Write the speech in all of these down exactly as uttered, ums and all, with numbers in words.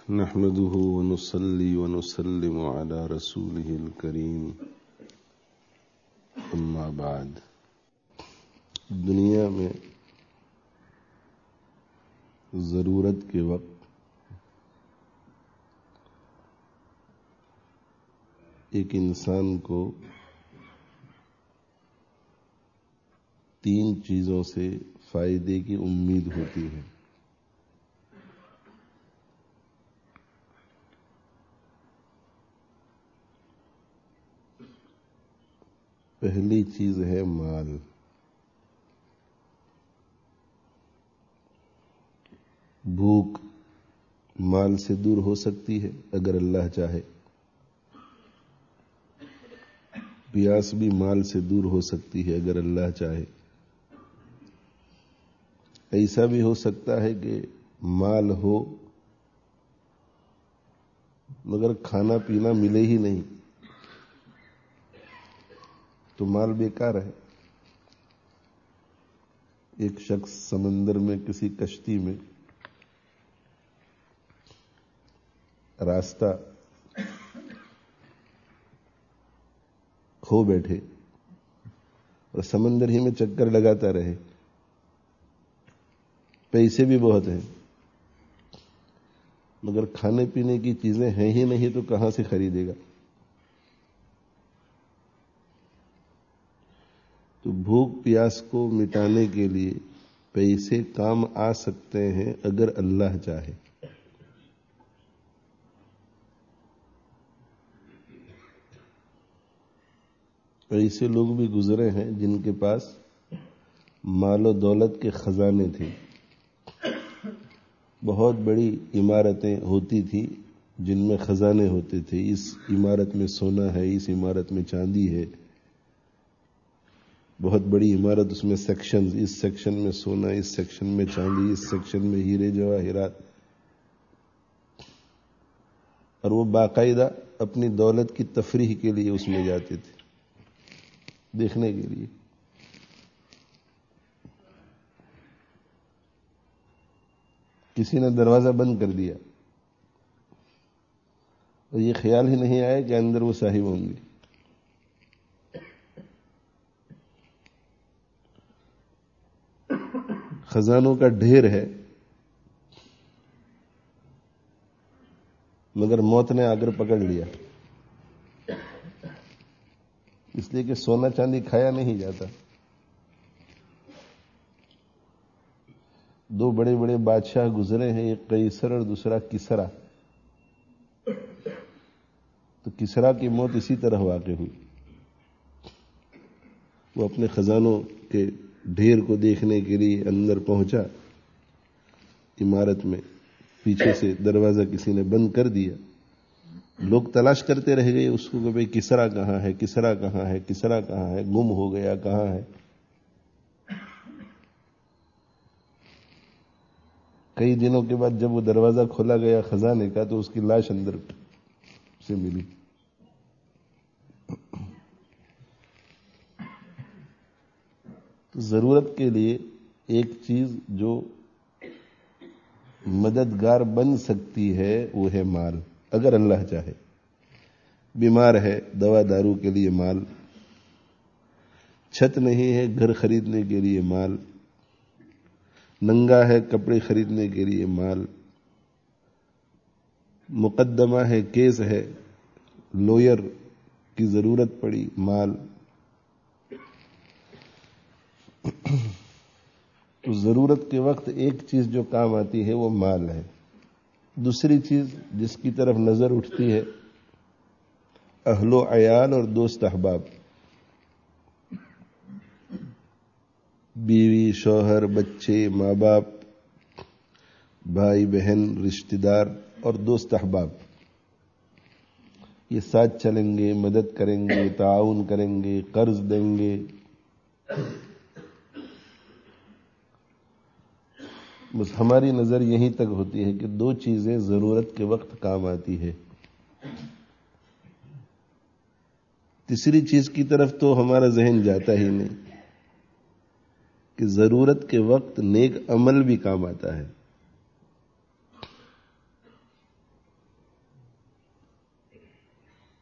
نحمده ونصلي ونسلم على رسوله الكريم اما بعد۔ دنیا میں ضرورت کے وقت ایک انسان کو تین چیزوں سے فائدے کی امید ہوتی ہے۔ پہلی چیز ہے مال۔ بھوک مال سے دور ہو سکتی ہے اگر اللہ چاہے، پیاس بھی مال سے دور ہو سکتی ہے اگر اللہ چاہے۔ ایسا بھی ہو سکتا ہے کہ مال ہو مگر کھانا پینا ملے ہی نہیں تو مال بیکار ہے۔ ایک شخص سمندر میں کسی کشتی میں راستہ کھو بیٹھے اور سمندر ہی میں چکر لگاتا رہے، پیسے بھی بہت ہیں مگر کھانے پینے کی چیزیں ہیں ہی نہیں تو کہاں سے خریدے گا؟ تو بھوک پیاس کو مٹانے کے لیے پیسے کام آ سکتے ہیں اگر اللہ چاہے۔ ایسے لوگ بھی گزرے ہیں جن کے پاس مال و دولت کے خزانے تھے، بہت بڑی عمارتیں ہوتی تھی جن میں خزانے ہوتے تھے۔ اس عمارت میں سونا ہے، اس عمارت میں چاندی ہے، بہت بڑی عمارت، اس میں سیکشنز، اس سیکشن میں سونا، اس سیکشن میں چاندی، اس سیکشن میں ہیرے جواہرات، اور وہ باقاعدہ اپنی دولت کی تفریح کے لیے اس میں جاتے تھے، دیکھنے کے لیے۔ کسی نے دروازہ بند کر دیا اور یہ خیال ہی نہیں آیا کہ اندر وہ صاحب ہوں گے۔ خزانوں کا ڈھیر ہے مگر موت نے آ کر پکڑ لیا، اس لیے کہ سونا چاندی کھایا نہیں جاتا۔ دو بڑے بڑے بادشاہ گزرے ہیں، ایک قیصر اور دوسرا کسرا۔ تو کسرا کی موت اسی طرح واقع ہوئی، وہ اپنے خزانوں کے ڈھیر کو دیکھنے کے لیے اندر پہنچا عمارت میں، پیچھے سے دروازہ کسی نے بند کر دیا، لوگ تلاش کرتے رہ گئے اس کو کہ بھئی کسرا کہاں ہے، کسرا کہاں ہے، کسرا کہاں ہے، گم ہو گیا، کہاں ہے۔ کئی دنوں کے بعد جب وہ دروازہ کھولا گیا خزانے کا تو اس کی لاش اندر سے ملی۔ تو ضرورت کے لیے ایک چیز جو مددگار بن سکتی ہے وہ ہے مال، اگر اللہ چاہے۔ بیمار ہے، دوا دارو کے لیے مال، چھت نہیں ہے گھر خریدنے کے لیے مال، ننگا ہے کپڑے خریدنے کے لیے مال، مقدمہ ہے، کیس ہے، لوئر کی ضرورت پڑی، مال۔ تو ضرورت کے وقت ایک چیز جو کام آتی ہے وہ مال ہے۔ دوسری چیز جس کی طرف نظر اٹھتی ہے اہل و عیال اور دوست احباب، بیوی، شوہر، بچے، ماں باپ، بھائی بہن، رشتہ دار اور دوست احباب، یہ ساتھ چلیں گے، مدد کریں گے، تعاون کریں گے، قرض دیں گے۔ بس ہماری نظر یہیں تک ہوتی ہے کہ دو چیزیں ضرورت کے وقت کام آتی ہے، تیسری چیز کی طرف تو ہمارا ذہن جاتا ہی نہیں کہ ضرورت کے وقت نیک عمل بھی کام آتا ہے۔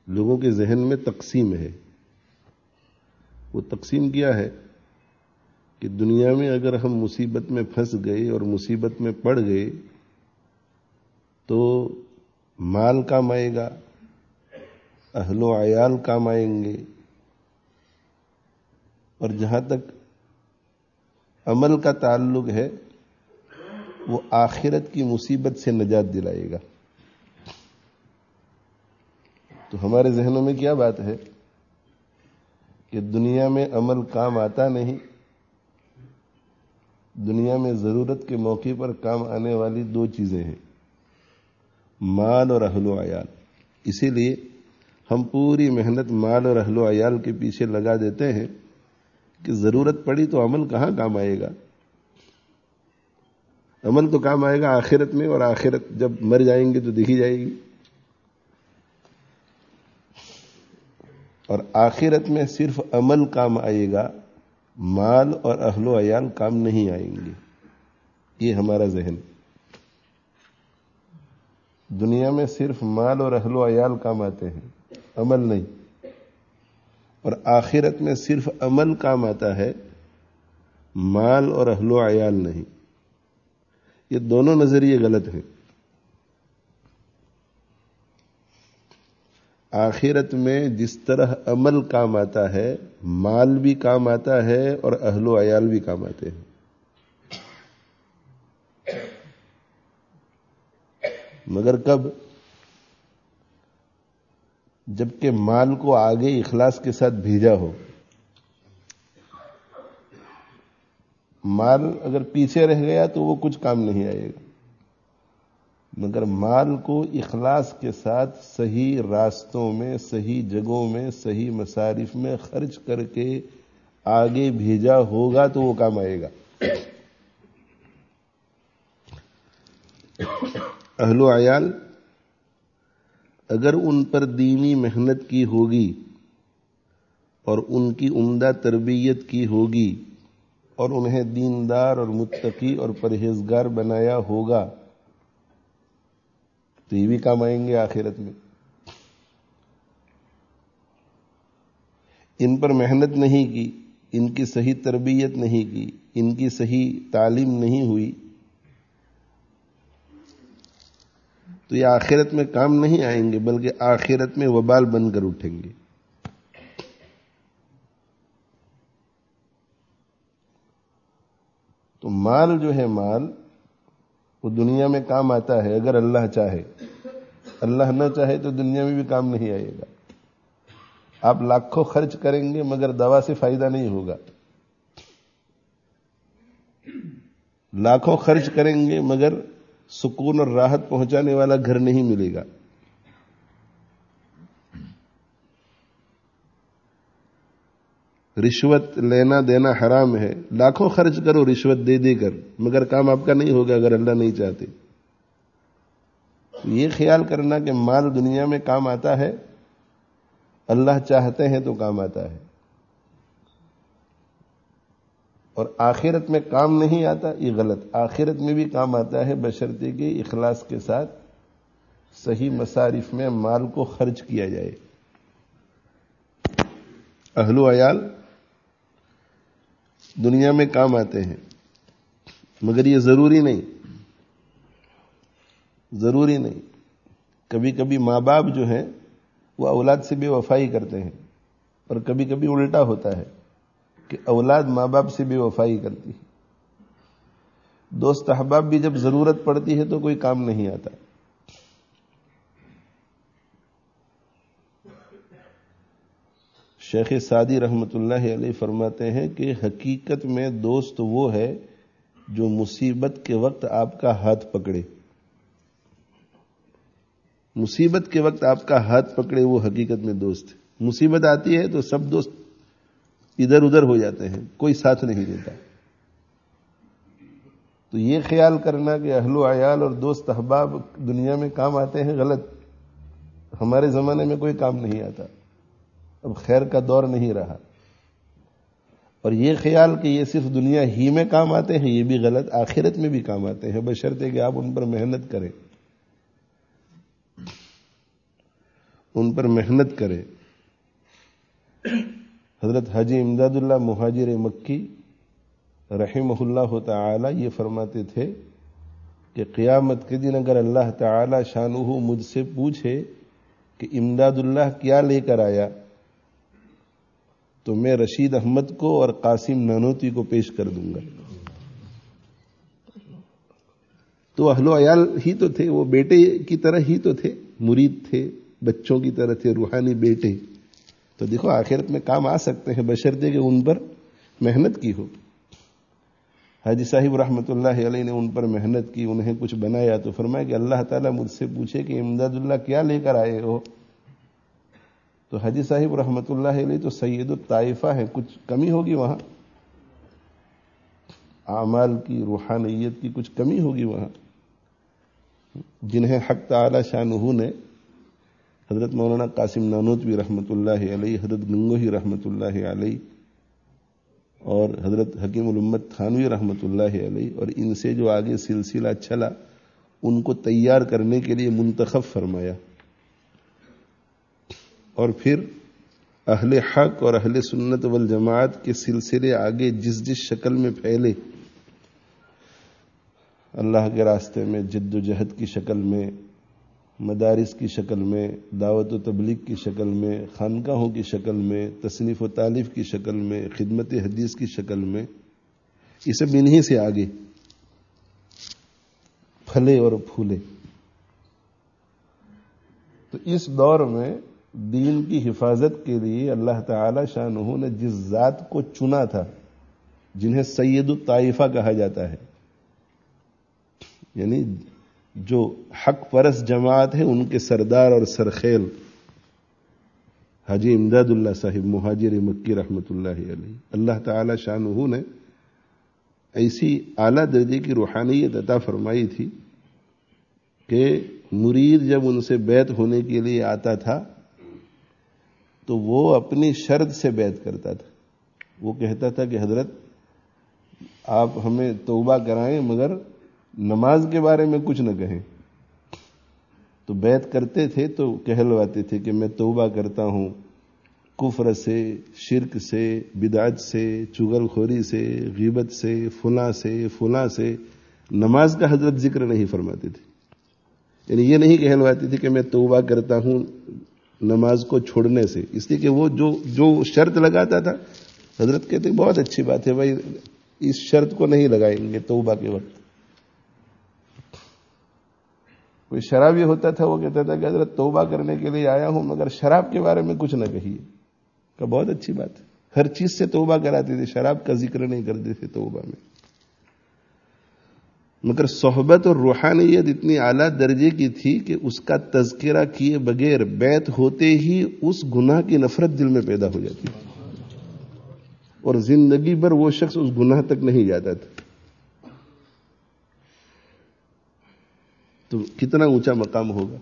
لوگوں کے ذہن میں تقسیم ہے. وہ تقسیم کیا ہے کہ دنیا میں اگر ہم مصیبت میں پھنس گئے اور مصیبت میں پڑ گئے تو مال کام آئے گا، اہل و عیال کام آئیں گے، اور جہاں تک عمل کا تعلق ہے وہ آخرت کی مصیبت سے نجات دلائے گا. تو ہمارے ذہنوں میں کیا بات ہے کہ دنیا میں عمل کام آتا نہیں، دنیا میں ضرورت کے موقع پر کام آنے والی دو چیزیں ہیں، مال اور اہل و عیال. اسی لیے ہم پوری محنت مال اور اہل و عیال کے پیچھے لگا دیتے ہیں کہ ضرورت پڑی تو عمل کہاں کام آئے گا. عمل تو کام آئے گا آخرت میں، اور آخرت جب مر جائیں گے تو دیکھی جائے گی. اور آخرت میں صرف عمل کام آئے گا، مال اور اہل و عیال کام نہیں آئیں گے. یہ ہمارا ذہن. دنیا میں صرف مال اور اہل و عیال کام آتے ہیں، عمل نہیں. اور آخرت میں صرف عمل کام آتا ہے، مال اور اہل و عیال نہیں. یہ دونوں نظریے غلط ہیں. آخرت میں جس طرح عمل کام آتا ہے، مال بھی کام آتا ہے اور اہل و عیال بھی کام آتے ہیں. مگر کب؟ جبکہ مال کو آگے اخلاص کے ساتھ بھیجا ہو. مال اگر پیچھے رہ گیا تو وہ کچھ کام نہیں آئے گا، مگر مال کو اخلاص کے ساتھ صحیح راستوں میں، صحیح جگہوں میں، صحیح مصارف میں خرچ کر کے آگے بھیجا ہوگا تو وہ کام آئے گا. اہل و عیال اگر ان پر دینی محنت کی ہوگی اور ان کی عمدہ تربیت کی ہوگی اور انہیں دیندار اور متقی اور پرہیزگار بنایا ہوگا تو یہ بھی کام آئیں گے آخرت میں. ان پر محنت نہیں کی، ان کی صحیح تربیت نہیں کی، ان کی صحیح تعلیم نہیں ہوئی تو یہ آخرت میں کام نہیں آئیں گے، بلکہ آخرت میں وبال بن کر اٹھیں گے. تو مال جو ہے، مال وہ دنیا میں کام آتا ہے اگر اللہ چاہے. اللہ نہ چاہے تو دنیا میں بھی کام نہیں آئے گا. آپ لاکھوں خرچ کریں گے مگر دوا سے فائدہ نہیں ہوگا. لاکھوں خرچ کریں گے مگر سکون اور راحت پہنچانے والا گھر نہیں ملے گا. رشوت لینا دینا حرام ہے، لاکھوں خرچ کرو رشوت دے دے کر، مگر کام آپ کا نہیں ہوگا اگر اللہ نہیں چاہتے. یہ خیال کرنا کہ مال دنیا میں کام آتا ہے، اللہ چاہتے ہیں تو کام آتا ہے، اور آخرت میں کام نہیں آتا، یہ غلط. آخرت میں بھی کام آتا ہے بشرطے کہ اخلاص کے ساتھ صحیح مصارف میں مال کو خرچ کیا جائے. اہل و عیال دنیا میں کام آتے ہیں مگر یہ ضروری نہیں، ضروری نہیں. کبھی کبھی ماں باپ جو ہیں وہ اولاد سے بے وفائی کرتے ہیں، اور کبھی کبھی الٹا ہوتا ہے کہ اولاد ماں باپ سے بے وفائی کرتی ہے. دوست احباب بھی جب ضرورت پڑتی ہے تو کوئی کام نہیں آتا. شیخ سعدی رحمت اللہ علیہ فرماتے ہیں کہ حقیقت میں دوست وہ ہے جو مصیبت کے وقت آپ کا ہاتھ پکڑے. مصیبت کے وقت آپ کا ہاتھ پکڑے وہ حقیقت میں دوست ہے. مصیبت آتی ہے تو سب دوست ادھر ادھر ہو جاتے ہیں، کوئی ساتھ نہیں دیتا. تو یہ خیال کرنا کہ اہل و عیال اور دوست احباب دنیا میں کام آتے ہیں، غلط. ہمارے زمانے میں کوئی کام نہیں آتا، اب خیر کا دور نہیں رہا. اور یہ خیال کہ یہ صرف دنیا ہی میں کام آتے ہیں، یہ بھی غلط. آخرت میں بھی کام آتے ہیں بشرطے کہ آپ ان پر محنت کریں. ان پر محنت کرے. حضرت حاجی امداد اللہ مہاجر مکی رحمہ اللہ تعالی یہ فرماتے تھے کہ قیامت کے دن اگر اللہ تعالی شانہ مجھ سے پوچھے کہ امداد اللہ کیا لے کر آیا تو میں رشید احمد کو اور قاسم نانوتی کو پیش کر دوں گا. تو اہل و عیال ہی تو تھے، وہ بیٹے کی طرح ہی تو تھے، مرید تھے، بچوں کی طرح تھے، روحانی بیٹے. تو دیکھو آخرت میں کام آ سکتے ہیں بشرطے کہ ان پر محنت کی ہو. حاجی صاحب رحمۃ اللہ علیہ نے ان پر محنت کی، انہیں کچھ بنایا، تو فرمایا کہ اللہ تعالیٰ مجھ سے پوچھے کہ امداد اللہ کیا لے کر آئے ہو، تو حاجی صاحب رحمۃ اللہ علیہ تو سید الطائفہ ہیں، کچھ کمی ہوگی وہاں، اعمال کی، روحانیت کی کچھ کمی ہوگی وہاں، جنہیں حق تعالی شانہ نے حضرت مولانا قاسم نانوتوی رحمۃ اللہ علیہ، حضرت گنگوہی رحمۃ اللہ علیہ اور حضرت حکیم الامت تھانوی رحمۃ اللہ علیہ اور ان سے جو آگے سلسلہ چلا ان کو تیار کرنے کے لیے منتخب فرمایا. اور پھر اہل حق اور اہل سنت والجماعت کے سلسلے آگے جس جس شکل میں پھیلے، اللہ کے راستے میں جد و جہد کی شکل میں، مدارس کی شکل میں، دعوت و تبلیغ کی شکل میں، خانقاہوں کی شکل میں، تصنیف و تالیف کی شکل میں، خدمت حدیث کی شکل میں، یہ سب انہی سے آگے پھلے اور پھولے. تو اس دور میں دین کی حفاظت کے لیے اللہ تعالی شانہ نے جس ذات کو چنا تھا، جنہیں سید الطائفہ کہا جاتا ہے، یعنی جو حق پرست جماعت ہے ان کے سردار اور سرخیل حاجی امداد اللہ صاحب مہاجر مکی رحمۃ اللہ علیہ، اللہ تعالی شانہ نے ایسی اعلیٰ درجے کی روحانیت عطا فرمائی تھی کہ مرید جب ان سے بیعت ہونے کے لیے آتا تھا تو وہ اپنی شرط سے بیعت کرتا تھا. وہ کہتا تھا کہ حضرت آپ ہمیں توبہ کرائیں مگر نماز کے بارے میں کچھ نہ کہیں. تو بیعت کرتے تھے تو کہلواتے تھے کہ میں توبہ کرتا ہوں کفر سے، شرک سے، بدعت سے، چغل خوری سے، غیبت سے، فلاں سے فلاں سے. نماز کا حضرت ذکر نہیں فرماتے تھے، یعنی یہ نہیں کہلواتے تھے کہ میں توبہ کرتا ہوں نماز کو چھوڑنے سے، اس لیے کہ وہ جو جو شرط لگاتا تھا حضرت کہتے بہت اچھی بات ہے بھائی، اس شرط کو نہیں لگائیں گے توبہ کے وقت. کوئی شرابی ہوتا تھا وہ کہتا تھا کہ حضرت توبہ کرنے کے لیے آیا ہوں مگر شراب کے بارے میں کچھ نہ کہیے. کہ بہت اچھی بات ہے، ہر چیز سے توبہ کراتے تھے، شراب کا ذکر نہیں کرتے تھے توبہ میں. مگر صحبت اور روحانیت اتنی اعلیٰ درجے کی تھی کہ اس کا تذکرہ کیے بغیر بیعت ہوتے ہی اس گناہ کی نفرت دل میں پیدا ہو جاتی اور زندگی بھر وہ شخص اس گناہ تک نہیں جاتا تھا. تو کتنا اونچا مقام ہوگا.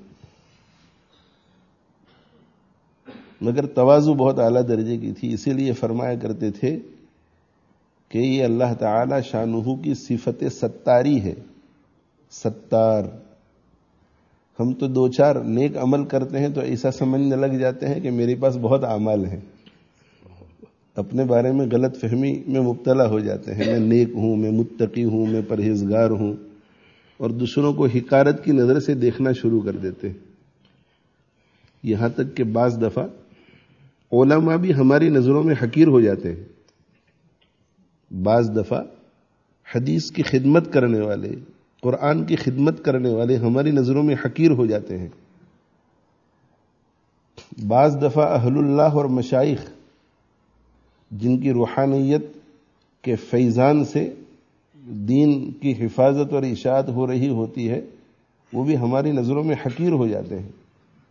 مگر تواضع بہت اعلیٰ درجے کی تھی، اسی لیے فرمایا کرتے تھے کہ یہ اللہ تعالی شانہ کی صفت ستاری ہے. ستار. ہم تو دو چار نیک عمل کرتے ہیں تو ایسا سمجھنے لگ جاتے ہیں کہ میرے پاس بہت اعمال ہیں، اپنے بارے میں غلط فہمی میں مبتلا ہو جاتے ہیں، میں نیک ہوں، میں متقی ہوں، میں پرہیزگار ہوں، اور دوسروں کو حقارت کی نظر سے دیکھنا شروع کر دیتے ہیں. یہاں تک کہ بعض دفعہ علماء بھی ہماری نظروں میں حقیر ہو جاتے ہیں. بعض دفعہ حدیث کی خدمت کرنے والے، قرآن کی خدمت کرنے والے ہماری نظروں میں حقیر ہو جاتے ہیں. بعض دفعہ اہل اللہ اور مشائخ جن کی روحانیت کے فیضان سے دین کی حفاظت اور اشاعت ہو رہی ہوتی ہے، وہ بھی ہماری نظروں میں حقیر ہو جاتے ہیں.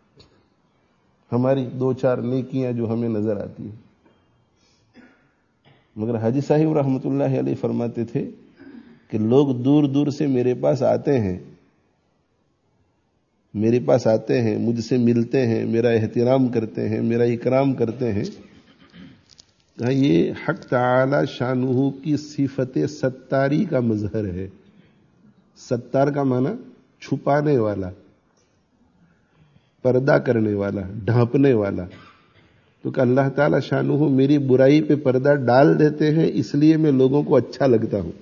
ہماری دو چار نیکیاں جو ہمیں نظر آتی ہیں. مگر حاجی صاحب رحمۃ اللہ علیہ فرماتے تھے کہ لوگ دور دور سے میرے پاس آتے ہیں میرے پاس آتے ہیں مجھ سے ملتے ہیں، میرا احترام کرتے ہیں، میرا اکرام کرتے ہیں. یہ حق تعالی شانہ کی صفت ستاری کا مظہر ہے. ستار کا معنی چھپانے والا. پردہ کرنے والا، ڈھانپنے والا. تو کہ اللہ تعالی شانہ میری برائی پہ پردہ ڈال دیتے ہیں، اس لیے میں لوگوں کو اچھا لگتا ہوں.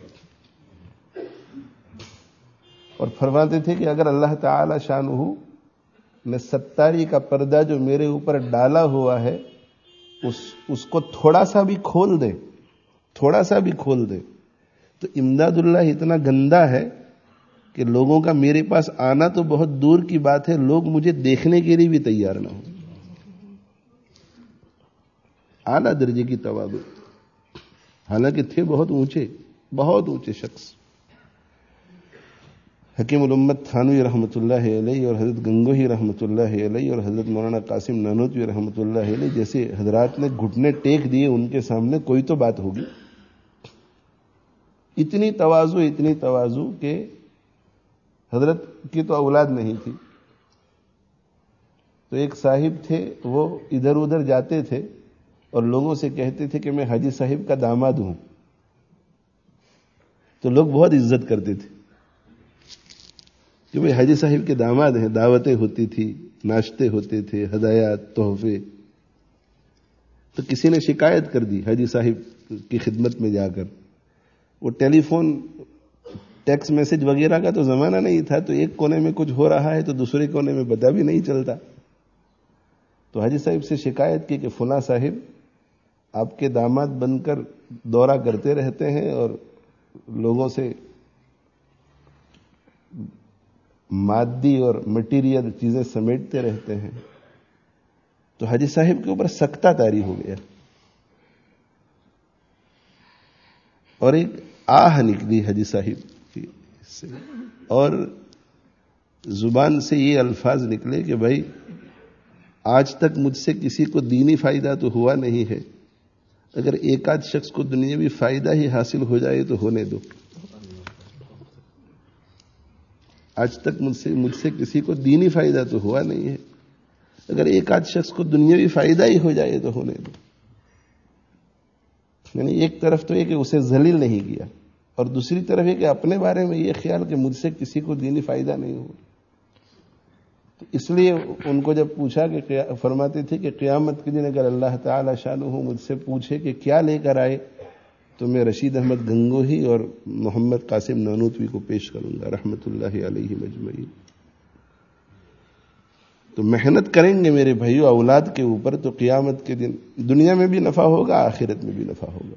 اور فرماتے تھے کہ اگر اللہ تعالی شانہ نے ستاری کا پردہ جو میرے اوپر ڈالا ہوا ہے اس اس کو تھوڑا سا بھی کھول دے، تھوڑا سا بھی کھول دے، تو امداد اللہ اتنا گندا ہے کہ لوگوں کا میرے پاس آنا تو بہت دور کی بات ہے، لوگ مجھے دیکھنے کے لیے بھی تیار نہ ہو. اعلیٰ درجے کی تواضع، حالانکہ تھے بہت اونچے، بہت اونچے شخص. حکیم الامت تھانوی رحمۃ اللہ علیہ اور حضرت گنگوہی رحمۃ اللہ علیہ اور حضرت مولانا قاسم نانوتوی رحمۃ اللہ علیہ جیسے حضرات نے گھٹنے ٹیک دیے ان کے سامنے، کوئی تو بات ہوگی. اتنی تواضع، اتنی تواضع کہ حضرت کی تو اولاد نہیں تھی. تو ایک صاحب تھے، وہ ادھر ادھر جاتے تھے اور لوگوں سے کہتے تھے کہ میں حاجی صاحب کا داماد ہوں. تو لوگ بہت عزت کرتے تھے کہ بھئی حاجی صاحب کے داماد ہیں. دعوتیں ہوتی تھی، ناشتے ہوتے تھے، ہدایات، تحفے. تو کسی نے شکایت کر دی حاجی صاحب کی خدمت میں جا کر. وہ ٹیلی فون، ٹیکسٹ میسج وغیرہ کا تو زمانہ نہیں تھا، تو ایک کونے میں کچھ ہو رہا ہے تو دوسرے کونے میں پتہ بھی نہیں چلتا. تو حاجی صاحب سے شکایت کی کہ فلاں صاحب آپ کے داماد بن کر دورہ کرتے رہتے ہیں اور لوگوں سے مادی اور مٹیریل چیزیں سمیٹتے رہتے ہیں. تو حاجی صاحب کے اوپر سکتہ طاری ہو گیا اور ایک آہ نکلی حاجی صاحب کی سے، اور زبان سے یہ الفاظ نکلے کہ بھائی آج تک مجھ سے کسی کو دینی فائدہ تو ہوا نہیں ہے، اگر ایک آدھ شخص کو دنیاوی فائدہ ہی حاصل ہو جائے تو ہونے دو. آج تک مجھ سے مجھ سے کسی کو دینی فائدہ تو ہوا نہیں ہے، اگر ایک آدھ شخص کو دنیاوی فائدہ ہی ہو جائے تو ہونے دو. یعنی ایک طرف تو یہ کہ اسے ذلیل نہیں کیا، اور دوسری طرف یہ کہ اپنے بارے میں یہ خیال کہ مجھ سے کسی کو دینی فائدہ نہیں ہوا. تو اس لیے ان کو جب پوچھا کہ فرماتے تھے کہ قیامت کے دن اگر اللہ تعالی شانہ مجھ سے پوچھے کہ کیا لے کر آئے تو میں رشید احمد گنگوہی اور محمد قاسم نانوتوی کو پیش کروں گا رحمت اللہ علیہ مجمعین. تو محنت کریں گے میرے بھائیو اولاد کے اوپر تو قیامت کے دن دنیا میں بھی نفع ہوگا، آخرت میں بھی نفع ہوگا.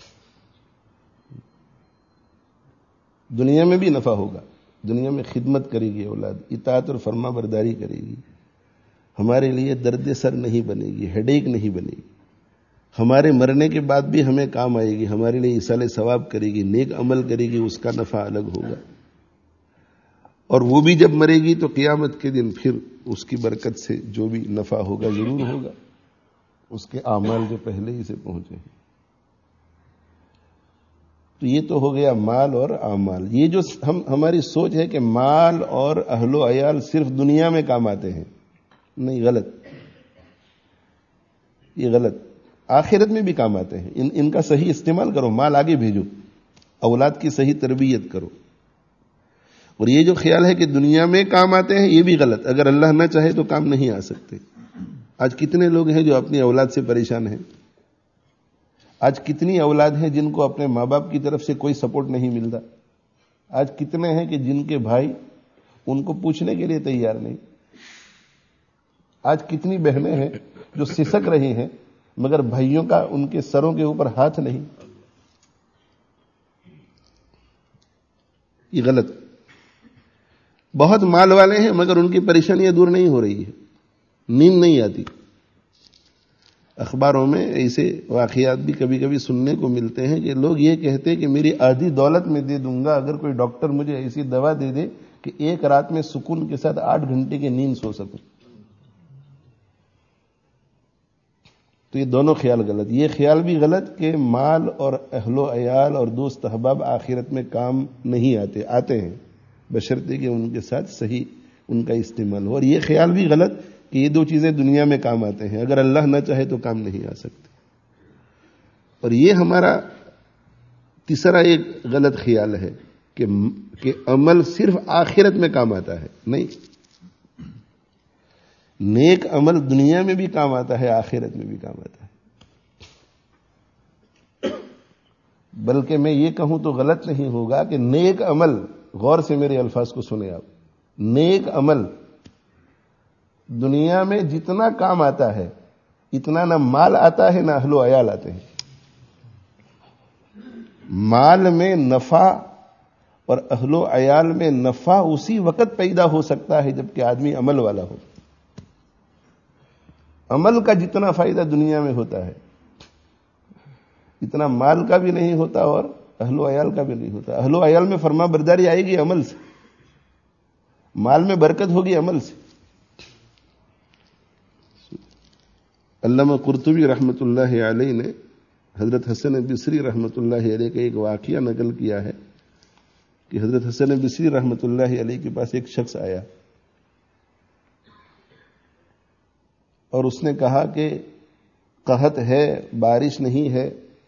دنیا میں بھی نفع ہوگا، دنیا میں خدمت کرے گی اولاد، اطاعت اور فرما برداری کرے گی، ہمارے لیے درد سر نہیں بنے گی، ہیڈیک نہیں بنے گی. ہمارے مرنے کے بعد بھی ہمیں کام آئے گی، ہمارے لیے ایصال ثواب کرے گی، نیک عمل کرے گی، اس کا نفع الگ ہوگا. اور وہ بھی جب مرے گی تو قیامت کے دن پھر اس کی برکت سے جو بھی نفع ہوگا ضرور ہوگا، اس کے اعمال جو پہلے ہی سے پہنچے ہیں. تو یہ تو ہو گیا مال اور اعمال. یہ جو ہم ہماری سوچ ہے کہ مال اور اہل و عیال صرف دنیا میں کام آتے ہیں، نہیں، غلط. یہ غلط، آخرت میں بھی کام آتے ہیں. ان ان کا صحیح استعمال کرو، مال آگے بھیجو، اولاد کی صحیح تربیت کرو. اور یہ جو خیال ہے کہ دنیا میں کام آتے ہیں یہ بھی غلط. اگر اللہ نہ چاہے تو کام نہیں آ سکتے. آج کتنے لوگ ہیں جو اپنی اولاد سے پریشان ہیں؟ آج کتنی اولاد ہیں جن کو اپنے ماں باپ کی طرف سے کوئی سپورٹ نہیں ملتا؟ آج کتنے ہیں کہ جن کے بھائی ان کو پوچھنے کے لیے تیار نہیں؟ آج کتنی بہنیں ہیں جو سسک رہی ہیں مگر بھائیوں کا ان کے سروں کے اوپر ہاتھ نہیں؟ یہ غلط. بہت مال والے ہیں مگر ان کی پریشانیاں دور نہیں ہو رہی ہے، نیند نہیں آتی. اخباروں میں ایسے واقعات بھی کبھی کبھی سننے کو ملتے ہیں کہ لوگ یہ کہتے ہیں کہ میری آدھی دولت میں دے دوں گا اگر کوئی ڈاکٹر مجھے ایسی دوا دے دے کہ ایک رات میں سکون کے ساتھ آٹھ گھنٹے کی نیند سو سکوں. تو یہ دونوں خیال غلط. یہ خیال بھی غلط کہ مال اور اہل و عیال اور دوست احباب آخرت میں کام نہیں آتے، آتے ہیں بشرطے کہ ان کے ساتھ صحیح ان کا استعمال ہو. اور یہ خیال بھی غلط کہ یہ دو چیزیں دنیا میں کام آتے ہیں، اگر اللہ نہ چاہے تو کام نہیں آ سکتے. اور یہ ہمارا تیسرا ایک غلط خیال ہے کہ کہ عمل صرف آخرت میں کام آتا ہے. نہیں، نیک عمل دنیا میں بھی کام آتا ہے، آخرت میں بھی کام آتا ہے. بلکہ میں یہ کہوں تو غلط نہیں ہوگا کہ نیک عمل، غور سے میرے الفاظ کو سنیں آپ، نیک عمل دنیا میں جتنا کام آتا ہے اتنا نہ مال آتا ہے نہ اہل و عیال آتے ہیں. مال میں نفع اور اہل و عیال میں نفع اسی وقت پیدا ہو سکتا ہے جبکہ آدمی عمل والا ہو. عمل کا جتنا فائدہ دنیا میں ہوتا ہے اتنا مال کا بھی نہیں ہوتا اور اہل و عیال کا بھی نہیں ہوتا. اہل و عیال میں فرما برداری آئے گی عمل سے، مال میں برکت ہوگی عمل سے. علامہ قرطبی رحمۃ اللہ علیہ نے حضرت حسن بصری رحمۃ اللہ علیہ کا ایک واقعہ نقل کیا ہے کہ حضرت حسن بصری رحمۃ اللہ علیہ کے پاس ایک شخص آیا اور اس نے کہا کہ قحط ہے، بارش نہیں ہے.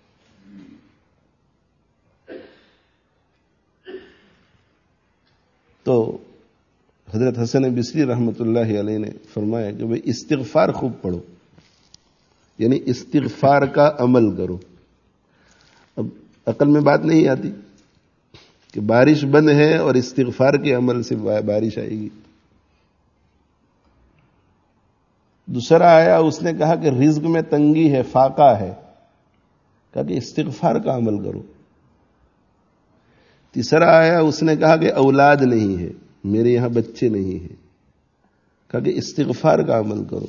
تو حضرت حسن بصری رحمۃ اللہ علیہ نے فرمایا کہ بھئی استغفار خوب پڑھو، یعنی استغفار کا عمل کرو. اب عقل میں بات نہیں آتی کہ بارش بند ہے اور استغفار کے عمل سے بارش آئے گی. دوسرا آیا، اس نے کہا کہ رزق میں تنگی ہے، فاقہ ہے، کہا کہ استغفار کا عمل کرو. تیسرا آیا، اس نے کہا کہ اولاد نہیں ہے، میرے یہاں بچے نہیں ہیں، کہا کہ استغفار کا عمل کرو.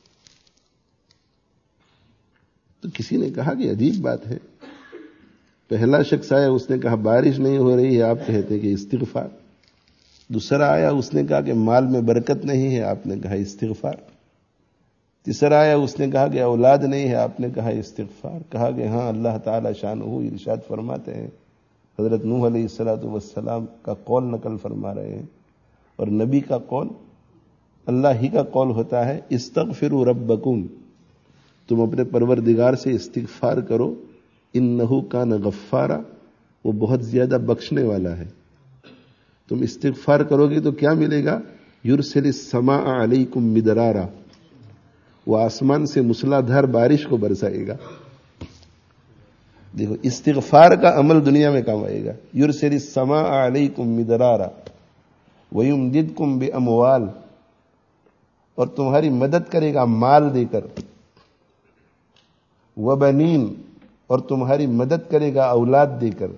تو کسی نے کہا کہ عجیب بات ہے، پہلا شخص آیا اس نے کہا بارش نہیں ہو رہی ہے، آپ کہتے ہیں کہ استغفار. دوسرا آیا اس نے کہا کہ مال میں برکت نہیں ہے، آپ نے کہا استغفار. تیسرا آیا اس نے کہا کہ اولاد نہیں ہے، آپ نے کہا استغفار. کہا کہ ہاں اللہ تعالی شانہ ارشاد فرماتے ہیں، حضرت نوح علیہ الصلوۃ والسلام کا قول نقل فرما رہے ہیں اور نبی کا قول اللہ ہی کا قول ہوتا ہے، استغفروا ربکم، تم اپنے پروردگار سے استغفار کرو، انہ کان غفارا، وہ بہت زیادہ بخشنے والا ہے. تم استغفار کرو گے تو کیا ملے گا؟ یرسل السماء علیکم مدرارا، وہ آسمان سے موسلا دھار بارش کو برسائے گا. دیکھو استغفار کا عمل دنیا میں کام آئے گا. یرسل السماء علیکم مدرارا ویمددکم باموال، اور تمہاری مدد کرے گا مال دے کر، وبنین، اور تمہاری مدد کرے گا اولاد دے کر،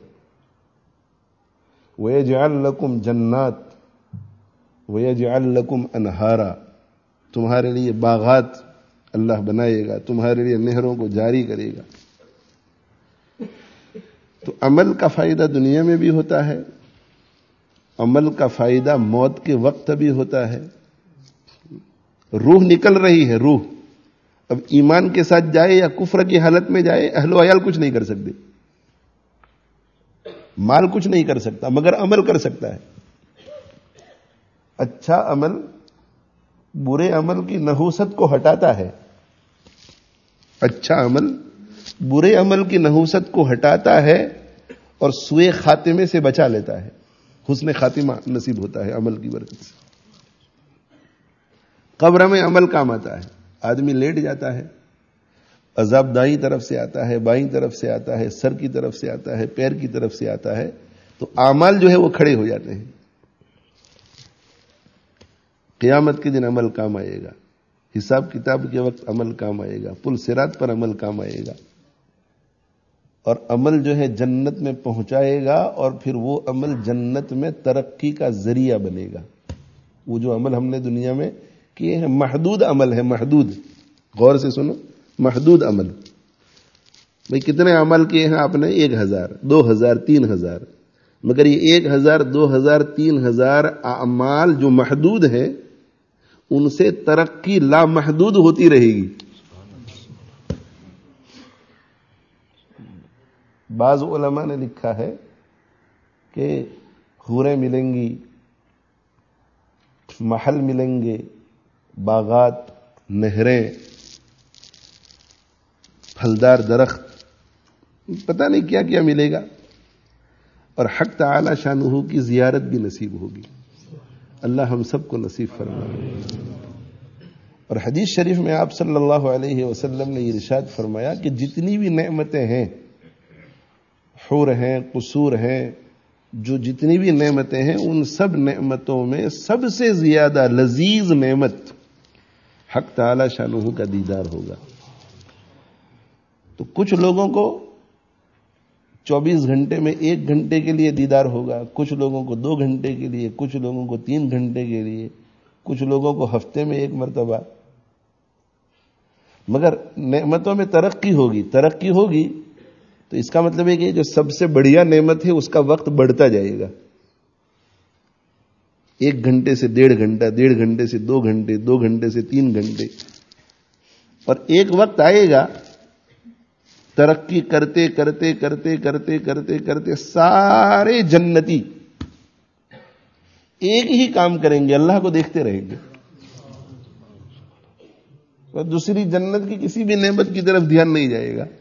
ویجعل لکم جنات ویجعل لکم انہارا، تمہارے لیے باغات اللہ بنائے گا، تمہارے لیے نہروں کو جاری کرے گا. تو عمل کا فائدہ دنیا میں بھی ہوتا ہے، عمل کا فائدہ موت کے وقت بھی ہوتا ہے. روح نکل رہی ہے، روح اب ایمان کے ساتھ جائے یا کفر کی حالت میں جائے، اہل و عیال کچھ نہیں کر سکتے، مال کچھ نہیں کر سکتا، مگر عمل کر سکتا ہے. اچھا عمل برے عمل کی نحوست کو ہٹاتا ہے، اچھا عمل برے عمل کی نحوست کو ہٹاتا ہے اور سوء خاتمے سے بچا لیتا ہے، حسن خاتمہ نصیب ہوتا ہے عمل کی برکت سے. قبر میں عمل کام آتا ہے، آدمی لیٹ جاتا ہے، عذاب دائیں طرف سے آتا ہے، بائیں طرف سے آتا ہے، سر کی طرف سے آتا ہے، پیر کی طرف سے آتا ہے، تو اعمال جو ہے وہ کھڑے ہو جاتے ہیں. قیامت کے دن عمل کام آئے گا، حساب کتاب کے وقت عمل کام آئے گا، پل صراط پر عمل کام آئے گا، اور عمل جو ہے جنت میں پہنچائے گا، اور پھر وہ عمل جنت میں ترقی کا ذریعہ بنے گا. وہ جو عمل ہم نے دنیا میں کیے ہیں محدود عمل ہے، محدود، غور سے سنو، محدود عمل. بھئی کتنے عمل کیے ہیں آپ نے؟ ایک ہزار، دو ہزار، تین ہزار، مگر یہ ایک ہزار، دو ہزار، تین ہزار اعمال جو محدود ہیں ان سے ترقی لامحدود ہوتی رہے گی. بعض علماء نے لکھا ہے کہ حوریں ملیں گی، محل ملیں گے، باغات، نہریں، پھلدار درخت، پتہ نہیں کیا کیا ملے گا، اور حق تعالی شانہ کی زیارت بھی نصیب ہوگی. اللہ ہم سب کو نصیب فرمائے. اور حدیث شریف میں آپ صلی اللہ علیہ وسلم نے یہ ارشاد فرمایا کہ جتنی بھی نعمتیں ہیں، حور ہیں، قصور ہیں، جو جتنی بھی نعمتیں ہیں، ان سب نعمتوں میں سب سے زیادہ لذیذ نعمت حق تعالی شانہ کا دیدار ہوگا۔ تو کچھ لوگوں کو چوبیس گھنٹے میں ایک گھنٹے کے لیے دیدار ہوگا، کچھ لوگوں کو دو گھنٹے کے لیے، کچھ لوگوں کو تین گھنٹے کے لیے، کچھ لوگوں کو ہفتے میں ایک مرتبہ۔ مگر نعمتوں میں ترقی ہوگی، ترقی ہوگی تو اس کا مطلب ہے کہ جو سب سے بڑھیا نعمت ہے اس کا وقت بڑھتا جائے گا، ایک گھنٹے سے ڈیڑھ گھنٹہ، ڈیڑھ گھنٹے سے دو گھنٹے، دو گھنٹے سے تین گھنٹے، اور ایک وقت آئے گا ترقی کرتے کرتے کرتے کرتے کرتے کرتے سارے جنتی ایک ہی کام کریں گے، اللہ کو دیکھتے رہیں گے، اور دوسری جنت کی کسی بھی نعمت کی طرف دھیان نہیں جائے گا۔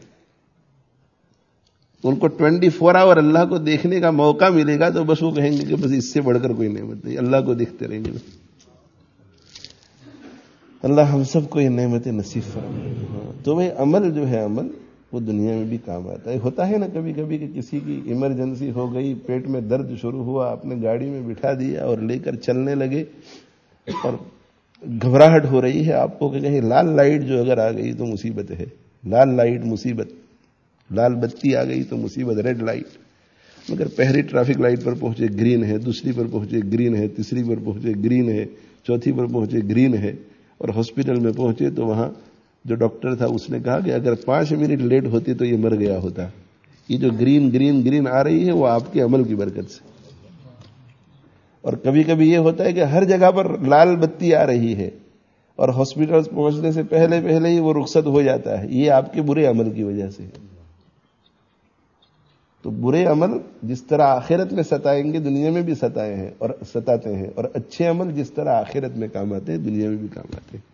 ان کو ٹوینٹی فور آور اللہ کو دیکھنے کا موقع ملے گا تو بس وہ کہیں گے کہ بس اس سے بڑھ کر کوئی نعمت نہیں، اللہ کو دیکھتے رہیں گے۔ اللہ ہم سب کو یہ نعمتیں نصیب فرمائے۔ تو وہ عمل جو ہے، عمل وہ دنیا میں بھی کام آتا ہے۔ ہوتا ہے نا کبھی کبھی کہ کسی کی ایمرجنسی ہو گئی، پیٹ میں درد شروع ہوا، آپ نے گاڑی میں بٹھا دیا اور لے کر چلنے لگے، اور گھبراہٹ ہو رہی ہے آپ کو کہ کہیں لال لائٹ جو اگر آ گئی تو مصیبت ہے، لال لائٹ مصیبت، لال بتی آ گئی تو مصیبت، ریڈ لائٹ۔ مگر پہلی ٹریفک لائٹ پر پہنچے گرین ہے، دوسری پر پہنچے گرین ہے، تیسری پر پہنچے گرین ہے، چوتھی پر پہنچے گرین ہے، اور ہاسپٹل میں پہنچے تو وہاں جو ڈاکٹر تھا اس نے کہا کہ اگر پانچ منٹ لیٹ ہوتی تو یہ مر گیا ہوتا۔ یہ جو گرین گرین گرین آ رہی ہے وہ آپ کے عمل کی برکت سے۔ اور کبھی کبھی یہ ہوتا ہے کہ ہر جگہ پر لال بتی آ رہی ہے اور ہاسپٹل پہنچنے سے پہلے پہلے ہی وہ رخصت ہو جاتا ہے، یہ آپ کے برے عمل کی وجہ سے۔ تو برے عمل جس طرح آخرت میں ستائیں گے دنیا میں بھی ستائے ہیں اور ستاتے ہیں، اور اچھے عمل جس طرح آخرت میں کام آتے ہیں دنیا میں بھی کام آتے ہیں۔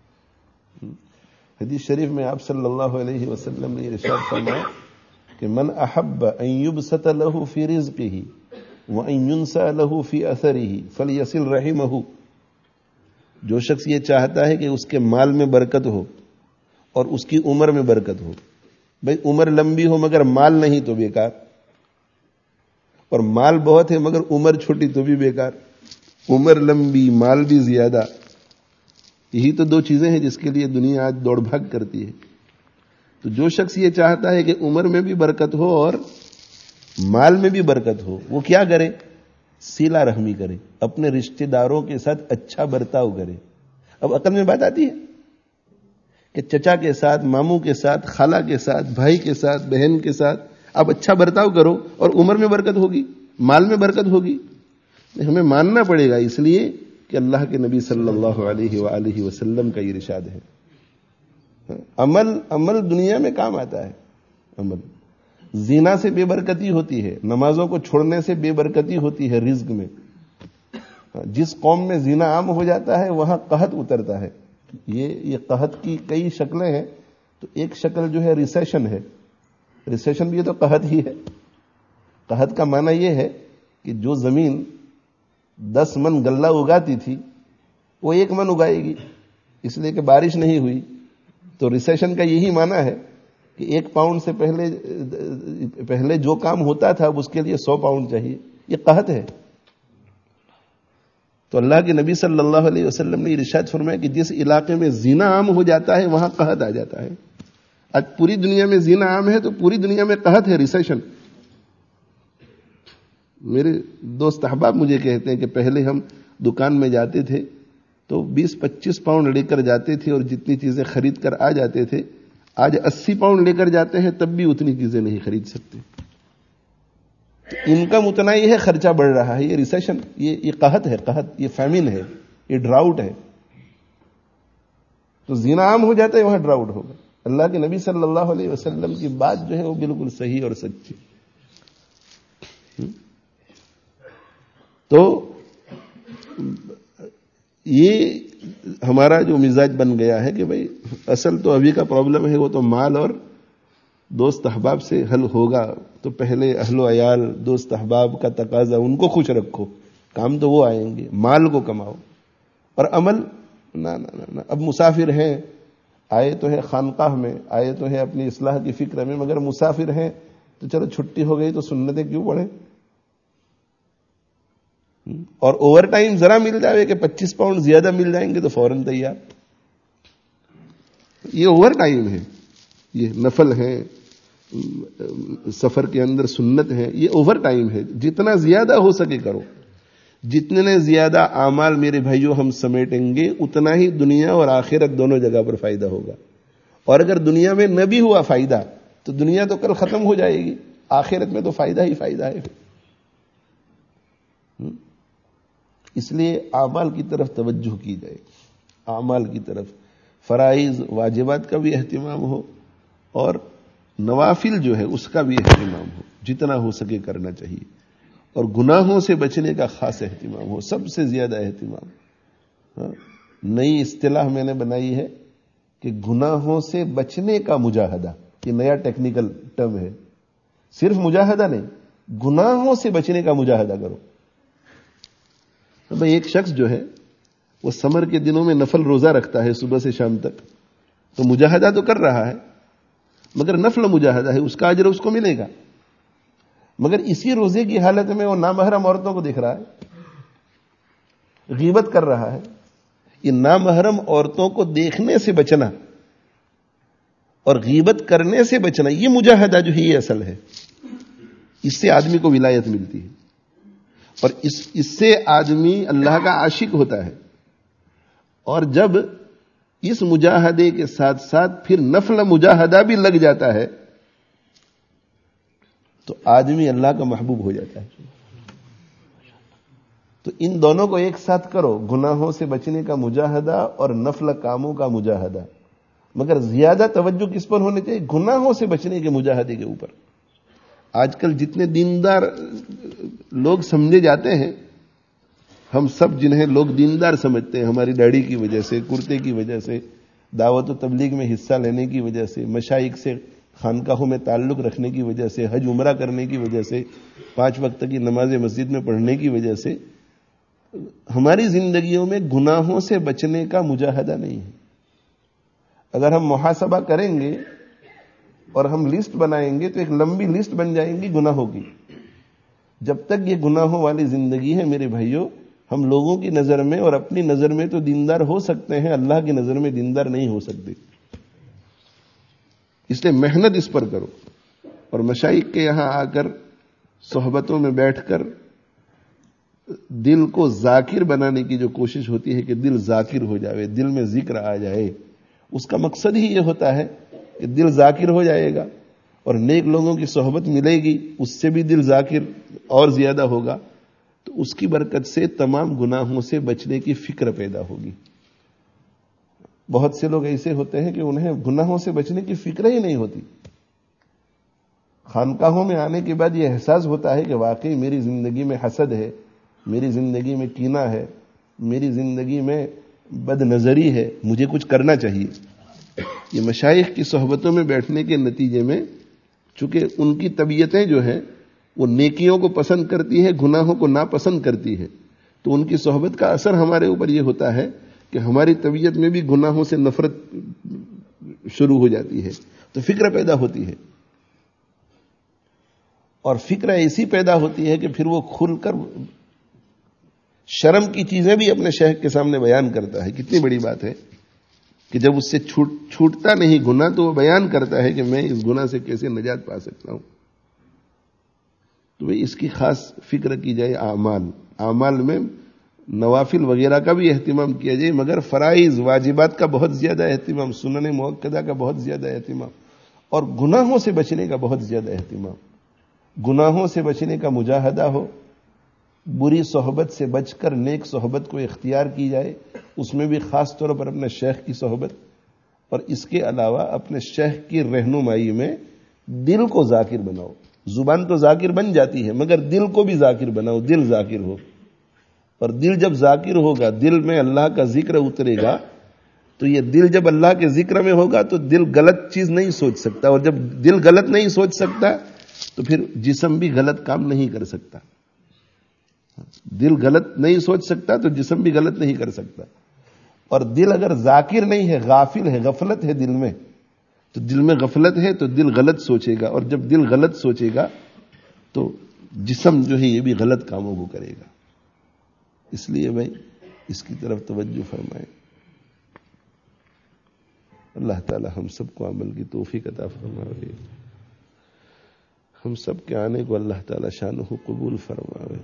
حدیث شریف میں آپ صلی اللہ علیہ وسلم نے ارشاد فرمایا کہ من احب ان یبسط له فی رزقه وان ينسى له فی اثره فلیصل رحمه، جو شخص یہ چاہتا ہے کہ اس کے مال میں برکت ہو اور اس کی عمر میں برکت ہو، بھئی عمر لمبی ہو مگر مال نہیں تو بیکار، اور مال بہت ہے مگر عمر چھوٹی تو بھی بیکار، عمر لمبی مال بھی زیادہ، یہی تو دو چیزیں ہیں جس کے لیے دنیا آج دوڑ بھاگ کرتی ہے۔ تو جو شخص یہ چاہتا ہے کہ عمر میں بھی برکت ہو اور مال میں بھی برکت ہو، وہ کیا کرے؟ صلہ رحمی کرے، اپنے رشتہ داروں کے ساتھ اچھا برتاؤ کرے۔ اب عقل میں بات آتی ہے کہ چچا کے ساتھ، ماموں کے ساتھ، خالہ کے ساتھ، بھائی کے ساتھ، بہن کے ساتھ آپ اچھا برتاؤ کرو اور عمر میں برکت ہوگی، مال میں برکت ہوگی۔ ہمیں ماننا پڑے گا، اس لیے کہ اللہ کے نبی صلی اللہ علیہ وآلہ وسلم کا یہ ارشاد ہے۔ عمل عمل دنیا میں کام آتا ہے۔ عمل زنا سے بے برکتی ہوتی ہے، نمازوں کو چھوڑنے سے بے برکتی ہوتی ہے رزق میں۔ جس قوم میں زنا عام ہو جاتا ہے وہاں قحط اترتا ہے۔ یہ یہ قحط کی کئی شکلیں ہیں، تو ایک شکل جو ہے ریسیشن ہے، ریسیشن بھی یہ تو قحط ہی ہے۔ قحط کا معنی یہ ہے کہ جو زمین دس من غلہ اگاتی تھی وہ ایک من اگائے گی، اس لیے کہ بارش نہیں ہوئی۔ تو ریسیشن کا یہی معنی ہے کہ ایک پاؤنڈ سے پہلے پہلے جو کام ہوتا تھا اس کے لیے سو پاؤنڈ چاہیے، یہ قحط ہے۔ تو اللہ کے نبی صلی اللہ علیہ وسلم نے ارشاد فرمایا کہ جس علاقے میں زنا عام ہو جاتا ہے وہاں قحط آ جاتا ہے۔ آج پوری دنیا میں زنا عام ہے تو پوری دنیا میں قحط ہے، ریسیشن۔ میرے دوست احباب مجھے کہتے ہیں کہ پہلے ہم دکان میں جاتے تھے تو بیس پچیس پاؤنڈ لے کر جاتے تھے اور جتنی چیزیں خرید کر آ جاتے تھے، آج اسی پاؤنڈ لے کر جاتے ہیں تب بھی اتنی چیزیں نہیں خرید سکتے۔ انکم اتنا ہی ہے، خرچہ بڑھ رہا ہے۔ یہ ریسیشن، یہ یہ قحط ہے، قحط، یہ فیمن ہے، یہ ڈراؤٹ ہے۔ تو زنا عام ہو جاتا ہے وہاں ڈراؤٹ ہوگا۔ اللہ کے نبی صلی اللہ علیہ وسلم کی بات جو ہے وہ بالکل صحیح اور سچی۔ تو یہ ہمارا جو مزاج بن گیا ہے کہ بھئی اصل تو ابھی کا پرابلم ہے وہ تو مال اور دوست احباب سے حل ہوگا، تو پہلے اہل و عیال، دوست احباب کا تقاضا، ان کو خوش رکھو، کام تو وہ آئیں گے، مال کو کماؤ۔ اور عمل نہ نہ نہ اب مسافر ہیں، آئے تو ہے خانقاہ میں، آئے تو ہے اپنی اصلاح کی فکر میں، مگر مسافر ہیں تو چلو چھٹی ہو گئی تو سنتیں کیوں پڑھیں؟ اور اوور ٹائم ذرا مل جائے کہ پچیس پاؤنڈ زیادہ مل جائیں گے تو فوراً تیار. یہ اوور ٹائم ہے، یہ نفل ہے، سفر کے اندر سنت ہے، یہ اوور ٹائم ہے. جتنا زیادہ ہو سکے کرو. جتنے زیادہ اعمال میرے بھائیوں ہم سمیٹیں گے اتنا ہی دنیا اور آخرت دونوں جگہ پر فائدہ ہوگا. اور اگر دنیا میں نہ بھی ہوا فائدہ تو دنیا تو کل ختم ہو جائے گی، آخرت میں تو فائدہ ہی فائدہ ہے. اس لیے اعمال کی طرف توجہ کی جائے، اعمال کی طرف فرائض واجبات کا بھی اہتمام ہو اور نوافل جو ہے اس کا بھی اہتمام ہو، جتنا ہو سکے کرنا چاہیے. اور گناہوں سے بچنے کا خاص اہتمام ہو، سب سے زیادہ اہتمام. ہاں نئی اصطلاح میں نے بنائی ہے کہ گناہوں سے بچنے کا مجاہدہ، یہ نیا ٹیکنیکل ٹرم ہے. صرف مجاہدہ نہیں، گناہوں سے بچنے کا مجاہدہ کرو. بھئی ایک شخص جو ہے وہ سمر کے دنوں میں نفل روزہ رکھتا ہے صبح سے شام تک، تو مجاہدہ تو کر رہا ہے مگر نفل مجاہدہ ہے، اس کا اجر اس کو ملے گا. مگر اسی روزے کی حالت میں وہ نامحرم عورتوں کو دیکھ رہا ہے، غیبت کر رہا ہے. یہ نامحرم عورتوں کو دیکھنے سے بچنا اور غیبت کرنے سے بچنا، یہ مجاہدہ جو ہے یہ اصل ہے. اس سے آدمی کو ولایت ملتی ہے اور اس اس سے آدمی اللہ کا عاشق ہوتا ہے. اور جب اس مجاہدے کے ساتھ ساتھ پھر نفل مجاہدہ بھی لگ جاتا ہے تو آدمی اللہ کا محبوب ہو جاتا ہے. تو ان دونوں کو ایک ساتھ کرو، گناہوں سے بچنے کا مجاہدہ اور نفل کاموں کا مجاہدہ. مگر زیادہ توجہ کس پر ہونی چاہیے؟ گناہوں سے بچنے کے مجاہدے کے اوپر. آج کل جتنے دیندار لوگ سمجھے جاتے ہیں، ہم سب جنہیں لوگ دیندار سمجھتے ہیں ہماری داڑھی کی وجہ سے، کرتے کی وجہ سے، دعوت و تبلیغ میں حصہ لینے کی وجہ سے، مشائخ سے خانقاہوں میں تعلق رکھنے کی وجہ سے، حج عمرہ کرنے کی وجہ سے، پانچ وقت کی نماز مسجد میں پڑھنے کی وجہ سے، ہماری زندگیوں میں گناہوں سے بچنے کا مجاہدہ نہیں ہے. اگر ہم محاسبہ کریں گے اور ہم لسٹ بنائیں گے تو ایک لمبی لسٹ بن جائیں گی گناہوں کی. جب تک یہ گناہوں والی زندگی ہے میرے بھائیوں، ہم لوگوں کی نظر میں اور اپنی نظر میں تو دیندار ہو سکتے ہیں، اللہ کی نظر میں دیندار نہیں ہو سکتے. اس لیے محنت اس پر کرو. اور مشائخ کے یہاں آ کر صحبتوں میں بیٹھ کر دل کو ذاکر بنانے کی جو کوشش ہوتی ہے کہ دل ذاکر ہو جائے، دل میں ذکر آ جائے، اس کا مقصد ہی یہ ہوتا ہے کہ دل ذاکر ہو جائے گا اور نیک لوگوں کی صحبت ملے گی، اس سے بھی دل ذاکر اور زیادہ ہوگا تو اس کی برکت سے تمام گناہوں سے بچنے کی فکر پیدا ہوگی. بہت سے لوگ ایسے ہوتے ہیں کہ انہیں گناہوں سے بچنے کی فکر ہی نہیں ہوتی. خانقاہوں میں آنے کے بعد یہ احساس ہوتا ہے کہ واقعی میری زندگی میں حسد ہے، میری زندگی میں کینہ ہے، میری زندگی میں بد نظری ہے، مجھے کچھ کرنا چاہیے. یہ مشائخ کی صحبتوں میں بیٹھنے کے نتیجے میں چونکہ ان کی طبیعتیں جو ہیں وہ نیکیوں کو پسند کرتی ہے، گناہوں کو ناپسند کرتی ہے، تو ان کی صحبت کا اثر ہمارے اوپر یہ ہوتا ہے کہ ہماری طبیعت میں بھی گناہوں سے نفرت شروع ہو جاتی ہے، تو فکر پیدا ہوتی ہے. اور فکر ایسی پیدا ہوتی ہے کہ پھر وہ کھل کر شرم کی چیزیں بھی اپنے شیخ کے سامنے بیان کرتا ہے. کتنی بڑی بات ہے کہ جب اس سے چھوٹ چھوٹتا نہیں گناہ تو وہ بیان کرتا ہے کہ میں اس گناہ سے کیسے نجات پا سکتا ہوں. تو اس کی خاص فکر کی جائے. اعمال اعمال میں نوافل وغیرہ کا بھی اہتمام کیا جائے، مگر فرائض واجبات کا بہت زیادہ اہتمام، سنن مؤکدہ کا بہت زیادہ اہتمام، اور گناہوں سے بچنے کا بہت زیادہ اہتمام. گناہوں سے بچنے کا مجاہدہ ہو، بری صحبت سے بچ کر نیک صحبت کو اختیار کی جائے، اس میں بھی خاص طور پر اپنے شیخ کی صحبت، اور اس کے علاوہ اپنے شیخ کی رہنمائی میں دل کو ذاکر بناؤ. زبان تو ذاکر بن جاتی ہے مگر دل کو بھی ذاکر بناؤ، دل ذاکر ہو. اور دل جب ذاکر ہوگا، دل میں اللہ کا ذکر اترے گا، تو یہ دل جب اللہ کے ذکر میں ہوگا تو دل غلط چیز نہیں سوچ سکتا، اور جب دل غلط نہیں سوچ سکتا تو پھر جسم بھی غلط کام نہیں کر سکتا. دل غلط نہیں سوچ سکتا تو جسم بھی غلط نہیں کر سکتا. और दिल अगर जाकिर नहीं है, गाफिल है, गफलत है दिल में, तो दिल में गफलत है तो दिल गलत सोचेगा, और जब दिल गलत सोचेगा तो जिस्म जो है ये भी गलत कामों को करेगा। इसलिए भाई इसकी तरफ तवज्जो फरमाएं। अल्लाह ताला हम सबको अमल की तौफीक अता फरमावे, हम सब के आने को अल्लाह ताला शानहु कबूल फरमावे।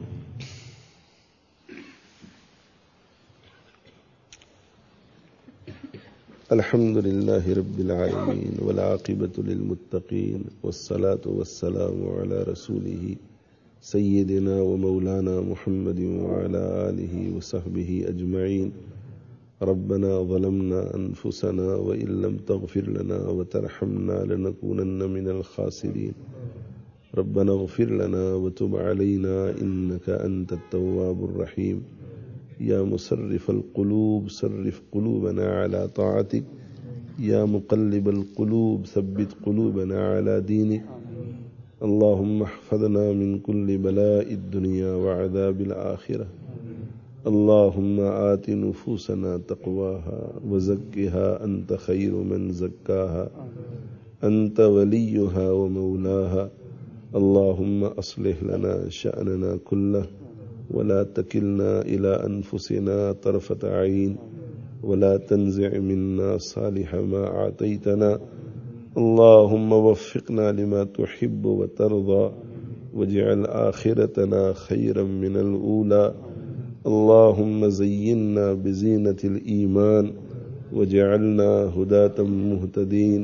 अल्हम्दुलिल्लाहि रब्बिल आलमीन वल आक़िबतु लिल मुत्तक़ीन वस्सलातु वस्सलामु अला रसूलिही सय्यिदिना व मौलाना मुहम्मदिन व अला आलिहि व सहबिहि अजमईन। रब्बना ज़लमना अनफुसना व इल्लम तग़फिर लना व तरहमना लनकूनन्न मिनल ख़ासिरीन। रब्बना इग़फिर लना व तुब अलैना इन्नका अंतत तव्वाबुर रहीम। या मुसर्रिफल क़ुलूब सर्रिफ क़ुलूबना अला ताअतिक। या मुक़ल्लिबल क़ुलूब सब्बित क़ुलूबना अला दीनिक। अल्लाहुम्मा अहफ़ज़ना मिन कुल्लि बलाइद दुनिया व अज़ाबिल आखिरह। अल्लाहुम्मा आति नुफूसना तक़वाहा व ज़क्किहा अंत खैरु मन ज़क्काहा अंत वलियुहा व मौलाहा। अल्लाहुम्मा अस्लिह लना शअनना कुल्लह वला तकिलना इला अनफुसिना तरफ़त ऐन वला तंज़िअ मिन्ना सालिह मा आतैतना। अल्लाहुम्मा वफ़्फ़िक़ना लिमा तुहिब्बु व तर्ज़ा वजअल आखिरतना खैरन मिनल ऊला। अल्लाहुम्मा ज़य्यिन्ना बिज़ीनतिल ईमान वजअलना हुदातम मुहतदीन।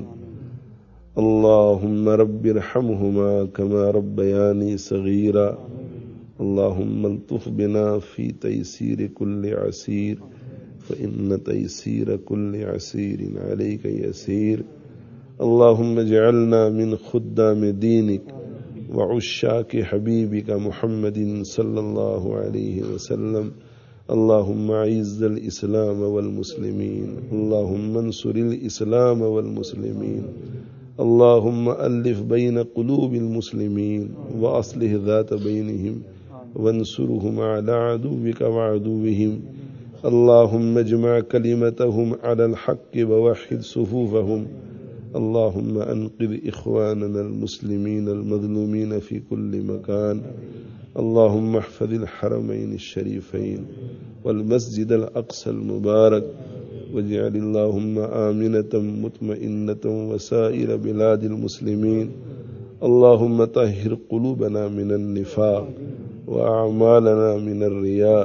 अल्लाहुम्मा रब्बिरहमहुमा कमा रब्बयानी सगीरा। अल्लाहुम्मा अल्तुफ़ बिना फ़ी तयसीर कुल्लि असीर फ़इन्न तयसीर कुल्लि असीरिन अलैका यसीर। अल्लाहुम्मा जअलना मिन खुद्दाम दीनिक व उश्शाक़ि हबीबिका मुहम्मदिन सल्लल्लाहु अलैहि वसल्लम। अल्लाहुम्मा अइज़्ज़िल इस्लाम वल मुस्लिमीन। अल्लाहुम्मा अंसुरिल इस्लाम वल मुस्लिमीन। अल्लाहुम्मा अल्लिफ़ बैन क़ुलूबिल मुस्लिमीन व अस्लिह ज़ात बैनिहिम वंसुरहुम अला अदुव्विका व अदुव्विहिम। अल्लाहुम्मा इज्मा कलिमतहुम अलल हक़्क़ि व वह्हिद सुफ़ूफ़हुम। अल्लाहुम्मा अनक़िज़ इख़वाननल मुस्लिमीनल मज़लूमीन फ़ी कुल्लि मकान। अल्लाहुम्मा अहफ़ज़िल हरमैनिश शरीफ़ैन वल मस्जिदल अक़सल मुबारक वजअलिल्लाहुम्मा आमिनतम मुतमइन्नतम व साइर बिलादिल मुस्लिमीन। अल्लाहुम्मा तहिर क़ुलूबना मिनन निफ़ाक़ व अअमालना मिनर रिया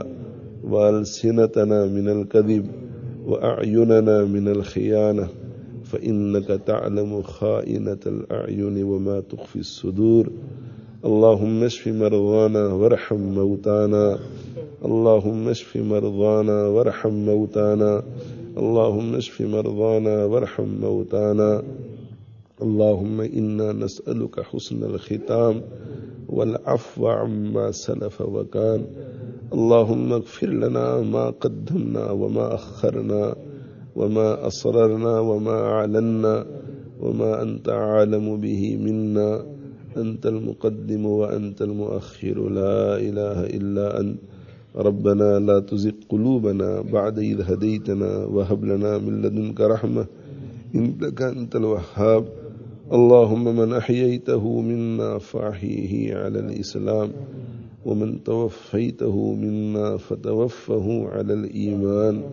व अलसिनतना मिनल कज़िब व अअयुनना मिनल ख़ियानह फ़इन्नका तअलमु ख़ाइनतल अअयुनि व मा तुख़फ़िस सुदूर। अल्लाहुम्मा इश्फ़ि मरज़ाना वरहम मौताना। अल्लाहुम्मा इश्फ़ि मरज़ाना वरहम मौताना। अल्लाहुम्मा इश्फ़ि मरज़ाना वरहम मौताना। अल्लाहुम्मा इन्ना नस्अलुका हुस्नल ख़िताम वल अफ़्व अम्मा सलफ़ व कान। अल्लाहुम्मा इग़फ़िर लना मा क़द्दमना व मा अख़्ख़रना व मा असररना व मा अअलन्ना व मा अंत आलमु बिही मिन्ना। अंतल मुक़द्दिमु व अंतल मुअख़्ख़िरु ला इलाहा इल्ला अंत। रब्बना ला तुज़िग़ क़ुलूबना बअद इज़ हदैतना व हब लना मिन लदुनका रहमह इन्नका अंतल वह्हाब। अल्लाहुम्मा मन अहयैतहु मिन्ना फ़अहयिही अलल इस्लाम व मन तवफ़्फ़ैतहु मिन्ना फ़तवफ़्फ़हु अलल ईमान।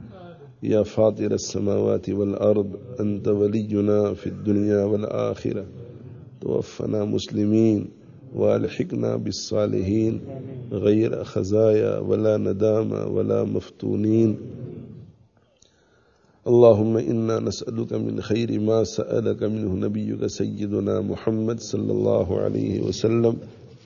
या फ़ातिरस समावाति वल अर्द अंत वलियुना फ़िद दुनिया वल आखिरह तवफ़्फ़ना मुस्लिमीन व अलहिक़ना बिस्सालिहीन ग़ैर ख़ज़ाया वला नदामा वला मफ़्तूनीन। अल्लाहुम्मा इन्ना नस्अलुका मिन ख़ैरि मा सअलका मिन्हु नबियुका सय्यिदुना मुहम्मद सल्लल्लाहु अलैहि वसल्लम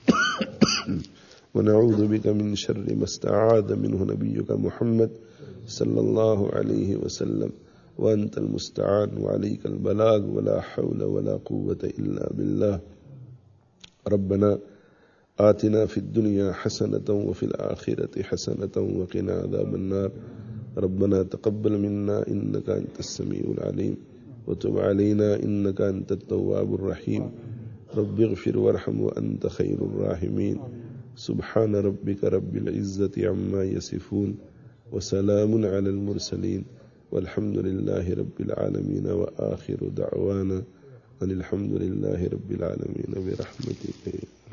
व नऊज़ु बिका मिन शर्रि मा इस्तआज़ मिन्हु नबियुका मुहम्मद सल्लल्लाहु अलैहि वसल्लम व अंतल मुस्तआन व अलैकल बलाग व ला हौला व ला कुव्वता इल्ला बिल्लाह। रब्बना आतिना फ़िद दुनिया हसनतन व फ़िल आखिरति हसनतन व क़िना अज़ाबन नार। रब्बना तक़ब्बल मिन्ना इन्नका अंतस समीउल अलीम व तुब अलैना इन्नका अंतत तव्वाबुर रहीम। रब्बिग़फ़िर वरहम व अंत खैरुर राहिमीन। सुब्हान रब्बिका रब्बिल इज़्ज़ति अम्मा यसिफ़ून وسلام على المرسلين والحمد لله رب العالمين وآخر دعوانا أن الحمد لله رب العالمين برحمتك.